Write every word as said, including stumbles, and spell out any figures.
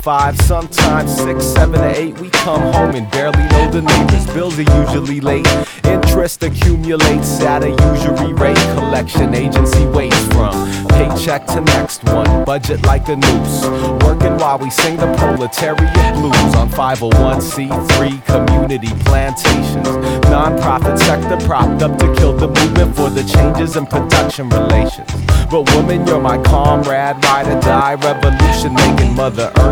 five, sometimes six, seven, or eight. We come home and barely know the neighbors. Bills are usually late. Interest accumulates at a usury rate. Collection agency waits from paycheck to next one. Budget like a noose. Working while we sing the proletariat blues on five oh one c three community plantations. Non-profit sector propped up to kill the movement for the changes in production relations. But woman, you're my comrade, ride or die revolution, making Mother Earth